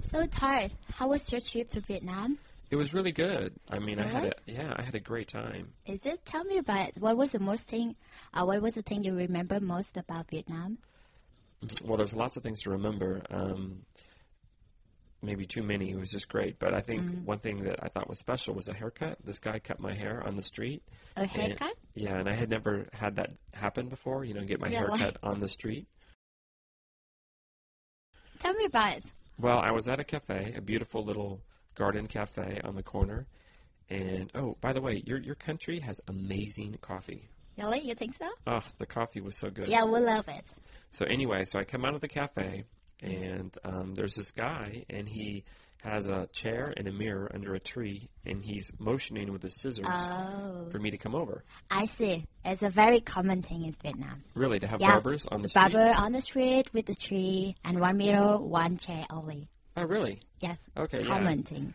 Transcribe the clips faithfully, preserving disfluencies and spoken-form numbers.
So tired. How was your trip to Vietnam? It was really good. I mean, I had Really? a yeah, I had a great time. Is it? Tell me about it. What was the most thing? Uh, what was the thing you remember most about Vietnam? Well, there's lots of things to remember. Um, maybe too many. It was just great. But I think one thing that I thought was special was a haircut. This guy cut my hair on the street. A and- haircut? yeah, and I had never had that happen before. You know, get my Yeah, hair why? cut on the street. Tell me about it. Well, I was at a cafe, a beautiful little garden cafe on the corner. And oh, by the way, your your country has amazing coffee. Really? You think so? Oh, the coffee was so good. Yeah, we love it. So anyway, so I come out of the cafe, and um, there's this guy, and he has a chair and a mirror under a tree, and he's motioning with his scissors Oh, for me to come over. I see. It's a very common thing in Vietnam. Really, to have Yeah, barbers on the street? Barber on the street with the tree and one mirror, one chair only. Oh, really? Yes, Okay, yeah. common thing.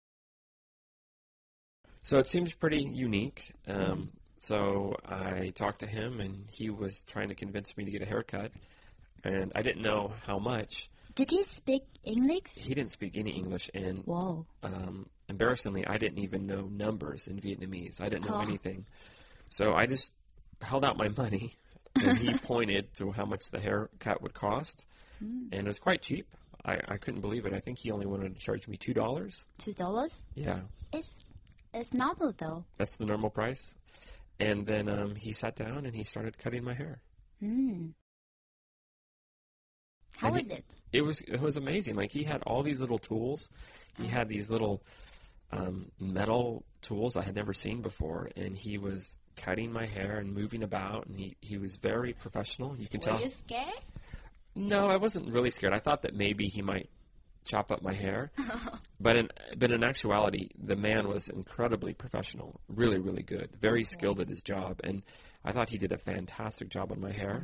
So it seemed pretty unique. Um, so I talked to him, and he was trying to convince me to get a haircut, and I didn't know how much. Did you speak English? He didn't speak any English, and Whoa. um, embarrassingly, I didn't even know numbers in Vietnamese. I didn't know Oh. anything. So I just held out my money, and he pointed to how much the haircut would cost, and it was quite cheap. I, I couldn't believe it. I think he only wanted to charge me two dollars. Two dollars? Yeah, It's it's normal though. that's the normal price. And then um, he sat down and he started cutting my hair. Hmm. How And was he- it? It was it was amazing. Like he had all these little tools. He had these little um, metal tools I had never seen before, and he was cutting my hair and moving about, and he, he was very professional. You can Were tell. you scared? No, I wasn't really scared. I thought that maybe he might chop up my hair, but in but in actuality, the man was incredibly professional, really really good, very skilled at his job, and I thought he did a fantastic job on my hair.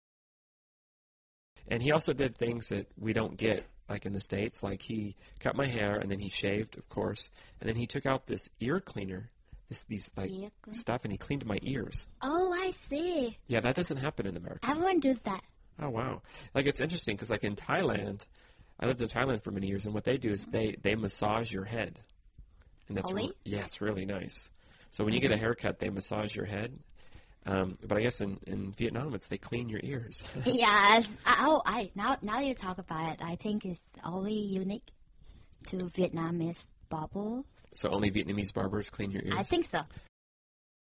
And he also did things that we don't get, like in the States. Like he cut my hair, and then he shaved, of course, and then he took out this ear cleaner, this these like Ear cleaner? stuff, and he cleaned my ears. Oh, I see. Yeah, that doesn't happen in America. Everyone does that. Oh wow! Like it's interesting because like in Thailand, I lived in Thailand for many years, and what they do is they they massage your head, and that's Really? re- yeah, it's really nice. So when you get a haircut, they massage your head. Um, but I guess in, in Vietnam, it's they clean your ears. Yes. Oh, I now now you talk about it, I think it's only unique to Vietnamese bubble. So only Vietnamese barbers clean your ears. I think so.